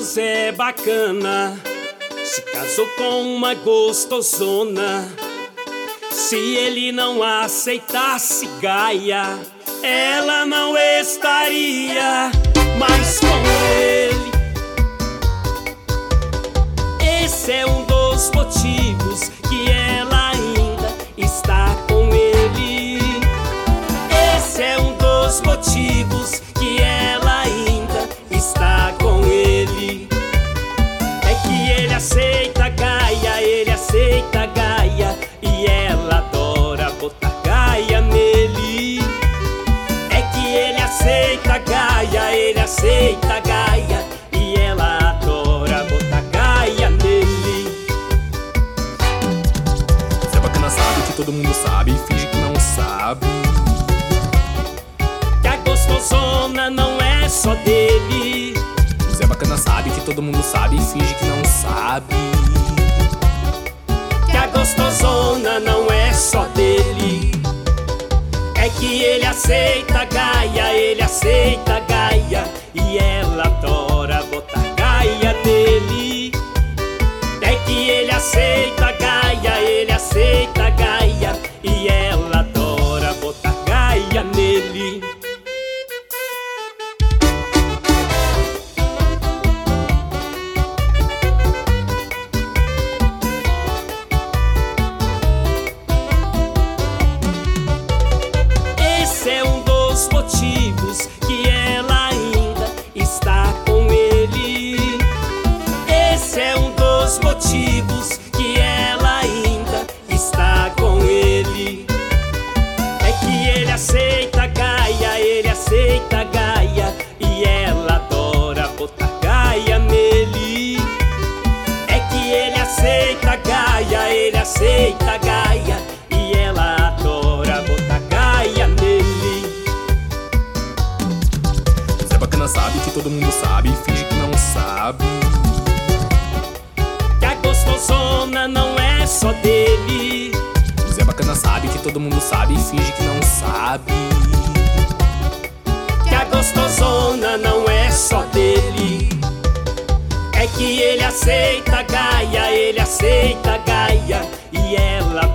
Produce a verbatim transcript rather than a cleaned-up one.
Zé bacana se casou com uma gostosona. Se ele não aceitasse Gaia, ela não estaria mais com ele. Esse é um dos motivos que ela ainda está com ele. Esse é um dos motivos que ela ainda está com ele. É que ele aceita Gaia, ele aceita Gaia, e ela adora botar Gaia nele. É que ele aceita Gaia, ele aceita Gaia, e ela adora botar Gaia nele. Zé bacana sabe que todo mundo sabe e finge que não sabe. Que a gostosona não é só dele. Zé bacana sabe que todo mundo sabe e finge que não sabe. Que a gostosona não é só dele. É que ele aceita Gaia, ele aceita Gaia, e ela adora botar Gaia nele. É que ele aceita Gaia, ele aceita Gaia, e ela adora botar Gaia nele. Esse é um dos motivos que ela ainda está com ele. Esse é um dos motivos que ela ainda está com ele. É que ele aceita Gaia, ele aceita Gaia, e ela adora botar Gaia nele. É que ele aceita Gaia, ele aceita Gaia, e ela adora botar Gaia nele. Zé bacana sabe que todo mundo sabe e finge que não sabe. Que a gostosona não é só dele. Zé bacana sabe que todo mundo sabe e finge que não sabe. Que a gostosona não é só dele. É que ele aceita Gaia, ele aceita Gaia, e ela